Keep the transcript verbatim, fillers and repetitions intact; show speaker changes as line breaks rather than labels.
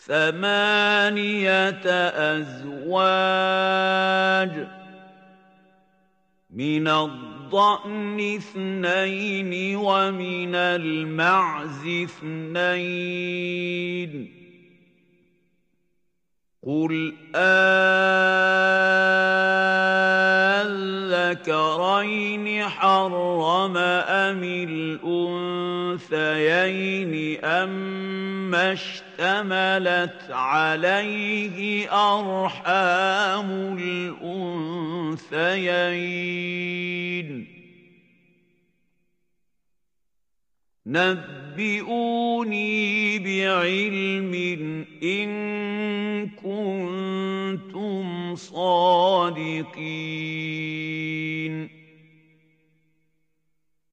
ثمانية أزواج من الضأن اثنين ومن المعز اثنين قل أذكرين حرم أم الأنثيين أما اشتملت عليه أرحام الأنثيين نبئوني بعلم إن كنتم صادقين